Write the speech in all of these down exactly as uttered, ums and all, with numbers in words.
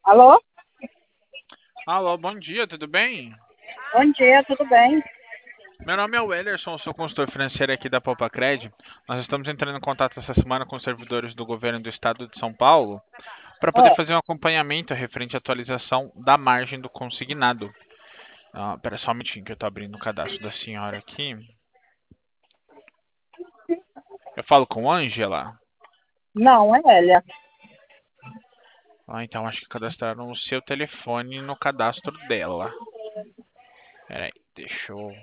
Alô? Alô, bom dia, tudo bem? Bom dia, tudo bem? Meu nome é Wellerson, sou consultor financeiro aqui da Popacred. Nós estamos entrando em contato essa semana com os servidores do governo do estado de São Paulo para poder Ah, fazer um acompanhamento referente à atualização da margem do consignado. Ah, pera só um minutinho que eu estou abrindo o cadastro da senhora aqui. Eu falo com Ângela? não, é Hélia. Ah, então acho que cadastraram o seu telefone no cadastro dela. Pera aí, deixa eu...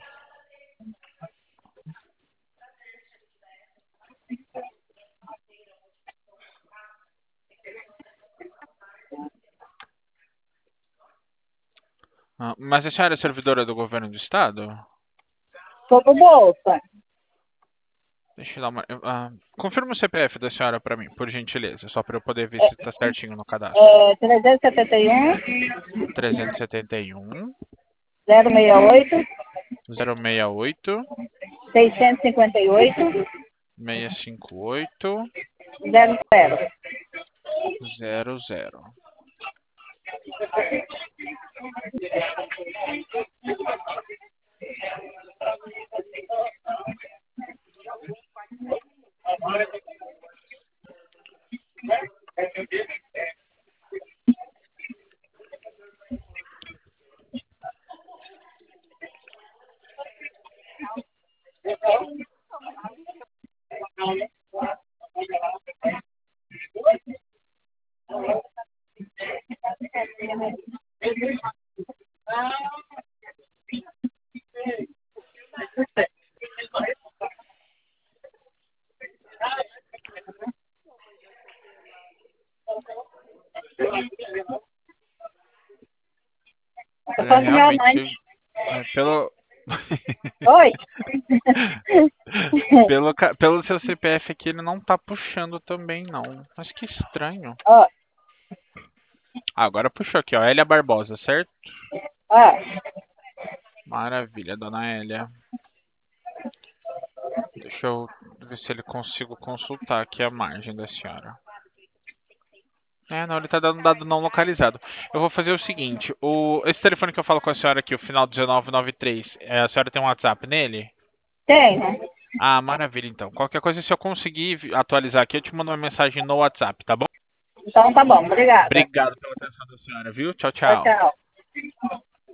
Ah, mas a senhora é servidora do governo do estado? Sou do Bolsa. Deixa eu dar uma. Ah, confirma o C P F da senhora para mim, por gentileza, só para eu poder ver se está certinho no cadastro. É trezentos e setenta e um, trezentos e setenta e um, zero seis oito, zero seis oito, seiscentos e cinquenta e oito, seiscentos e cinquenta e oito, zero zero. zero zero. Eu Olha, sou do meu amante. realmente, é, pelo, Oi? pelo, ca- pelo seu C P F aqui, ele não tá puxando também, não. Mas que estranho. Ah, Ah, agora puxou aqui, ó. Hélia Barbosa, certo? ah, Maravilha, dona Hélia. Deixa eu ver se ele consigo consultar aqui a margem da senhora. É, não, ele tá dando um dado não localizado. Eu vou fazer o seguinte, o, esse telefone que eu falo com a senhora aqui, o final dezenove noventa e três, é, a senhora tem um WhatsApp nele? tenho. Ah, maravilha, então. Qualquer coisa, se eu conseguir vi- atualizar aqui, eu te mando uma mensagem no WhatsApp, tá bom? Então tá bom, obrigada. Obrigado pela atenção da senhora, viu? Tchau, Tchau, tchau. tchau.